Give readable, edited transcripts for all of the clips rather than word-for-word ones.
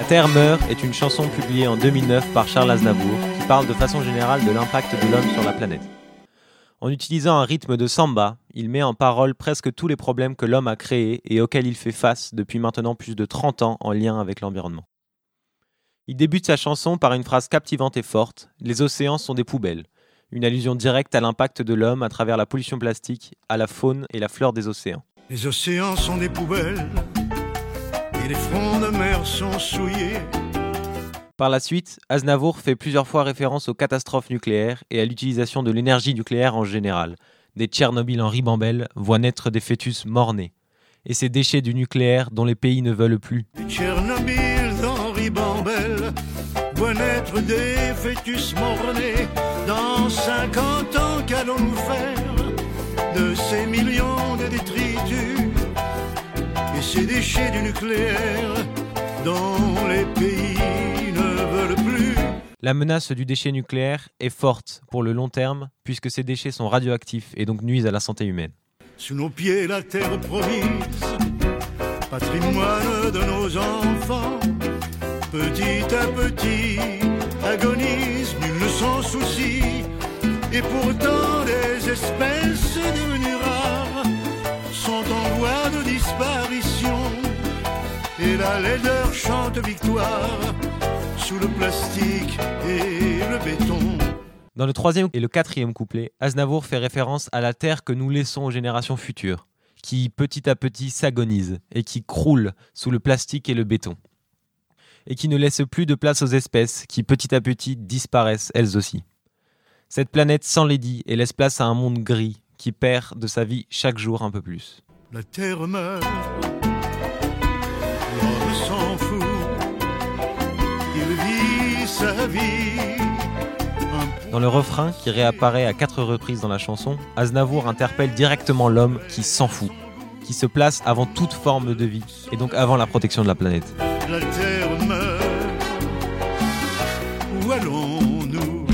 La Terre meurt est une chanson publiée en 2009 par Charles Aznavour qui parle de façon générale de l'impact de l'homme sur la planète. En utilisant un rythme de samba, il met en parole presque tous les problèmes que l'homme a créés et auxquels il fait face depuis maintenant plus de 30 ans en lien avec l'environnement. Il débute sa chanson par une phrase captivante et forte « Les océans sont des poubelles », une allusion directe à l'impact de l'homme à travers la pollution plastique, à la faune et la flore des océans. Les océans sont des poubelles et les fonds de mer sont souillés. Par la suite, Aznavour fait plusieurs fois référence aux catastrophes nucléaires et à l'utilisation de l'énergie nucléaire en général. Des Tchernobyl en ribambelle voient naître des fœtus mort-nés. Et ces déchets du nucléaire dont les pays ne veulent plus. Des Tchernobyl en ribambelle voient naître des fœtus mort-nés. Dans 50 ans, qu'allons-nous faire de ces millions de détritus et ces déchets du nucléaire dont les pays ne veulent plus? La menace du déchet nucléaire est forte pour le long terme puisque ces déchets sont radioactifs et donc nuisent à la santé humaine. Sous nos pieds, la terre promise, patrimoine de nos enfants, petit à petit agonise, nul ne s'en soucie, et pourtant des espèces devenues rares sont en voie de disparition, et la laideur chante victoire sous le plastique et le béton. Dans le troisième et le quatrième couplet, Aznavour fait référence à la terre que nous laissons aux générations futures, qui petit à petit s'agonise et qui croule sous le plastique et le béton, et qui ne laisse plus de place aux espèces qui petit à petit disparaissent elles aussi. Cette planète s'enlaidit et laisse place à un monde gris qui perd de sa vie chaque jour un peu plus. La terre meurt, l'homme s'en fout, il vit sa vie. Dans le refrain, qui réapparaît à 4 reprises dans la chanson, Aznavour interpelle directement l'homme qui s'en fout, qui se place avant toute forme de vie, et donc avant la protection de la planète. La terre meurt, où allons-nous?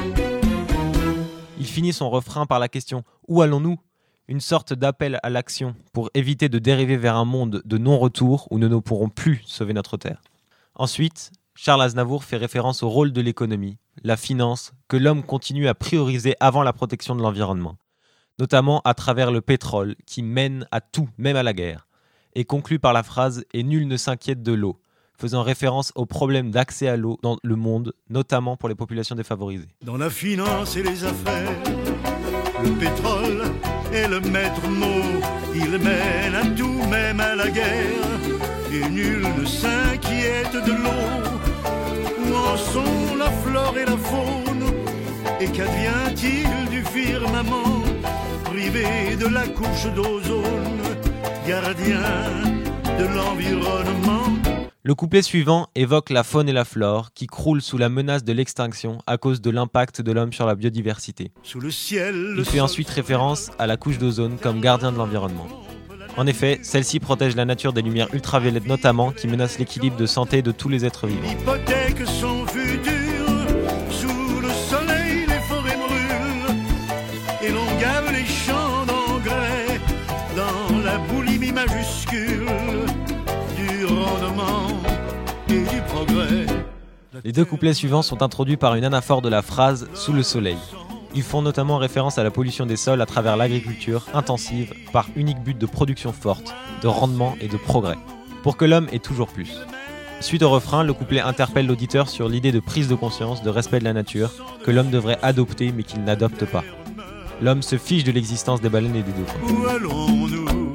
Il finit son refrain par la question « Où allons-nous ?» Une sorte d'appel à l'action pour éviter de dériver vers un monde de non-retour où nous ne pourrons plus sauver notre terre. Ensuite, Charles Aznavour fait référence au rôle de l'économie, la finance, que l'homme continue à prioriser avant la protection de l'environnement, notamment à travers le pétrole qui mène à tout, même à la guerre, et conclut par la phrase « Et nul ne s'inquiète de l'eau », faisant référence au problème d'accès à l'eau dans le monde, notamment pour les populations défavorisées. Dans la finance et les affaires, le pétrole est le maître mot, il mène à tout, même à la guerre, et nul ne s'inquiète de l'eau. Où en sont la flore et la faune, et qu'advient-il du firmament, privé de la couche d'ozone, gardien de l'environnement? Le couplet suivant évoque la faune et la flore qui croulent sous la menace de l'extinction à cause de l'impact de l'homme sur la biodiversité. Sous le ciel, Il fait ensuite référence à la couche d'ozone comme gardien de l'environnement. En effet, celle-ci protège la nature des lumières ultraviolettes notamment qui menacent l'équilibre de santé de tous les êtres vivants. Hypothèque son futur, sous le soleil les forêts brûlent, et l'on gave les champs d'engrais dans la boulimie majuscule du rendement et du progrès. Les 2 couplets suivants sont introduits par une anaphore de la phrase « sous le soleil ». Ils font notamment référence à la pollution des sols à travers l'agriculture intensive par unique but de production forte, de rendement et de progrès, pour que l'homme ait toujours plus. Suite au refrain, le couplet interpelle l'auditeur sur l'idée de prise de conscience, de respect de la nature, que l'homme devrait adopter mais qu'il n'adopte pas. L'homme se fiche de l'existence des baleines et des dauphins. Où allons-nous?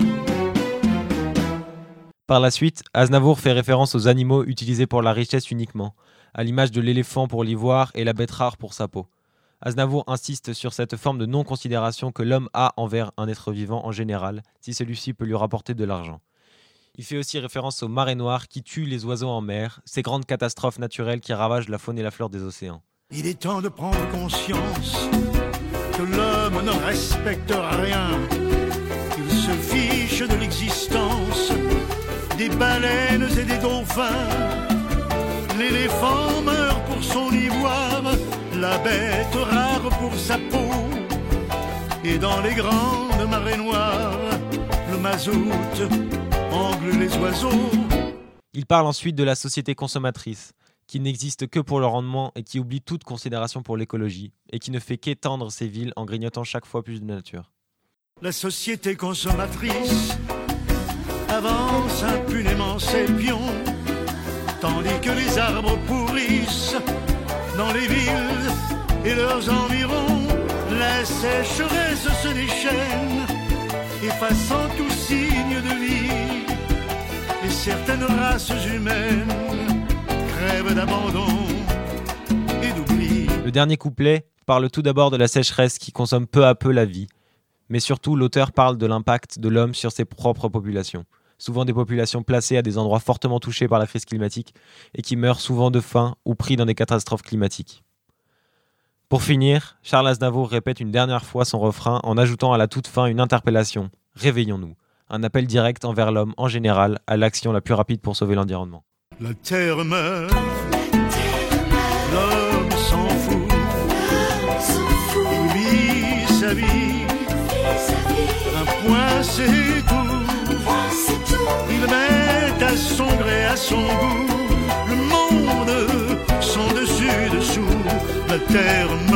Par la suite, Aznavour fait référence aux animaux utilisés pour la richesse uniquement, à l'image de l'éléphant pour l'ivoire et la bête rare pour sa peau. Aznavour insiste sur cette forme de non-considération que l'homme a envers un être vivant en général, si celui-ci peut lui rapporter de l'argent. Il fait aussi référence aux marées noires qui tuent les oiseaux en mer, ces grandes catastrophes naturelles qui ravagent la faune et la flore des océans. Il est temps de prendre conscience que l'homme ne respecte rien, qu'il se fiche de l'existence des baleines et des dauphins. L'éléphant meurt pour son ivoire, la bête rare pour sa peau, et dans les grandes marées noires, le mazout engle les oiseaux. Il parle ensuite de la société consommatrice, qui n'existe que pour le rendement et qui oublie toute considération pour l'écologie, et qui ne fait qu'étendre ses villes en grignotant chaque fois plus de nature. La société consommatrice avance impunément ses pions, tandis que les arbres pourrissent dans les villes et leurs environs. La sécheresse se déchaîne, effaçant tout signe de vie, et certaines races humaines crèvent d'abandon et d'oubli. Le dernier couplet parle tout d'abord de la sécheresse qui consomme peu à peu la vie, mais surtout l'auteur parle de l'impact de l'homme sur ses propres populations, souvent des populations placées à des endroits fortement touchés par la crise climatique et qui meurent souvent de faim ou pris dans des catastrophes climatiques. Pour finir, Charles Aznavour répète une dernière fois son refrain en ajoutant à la toute fin une interpellation. Réveillons-nous. Un appel direct envers l'homme en général à l'action la plus rapide pour sauver l'environnement. La terre meurt, l'homme s'en fout, il vit sa vie, un point c'est tout, il met à son gré, à son goût, le monde son dessus dessous, la terre meurt.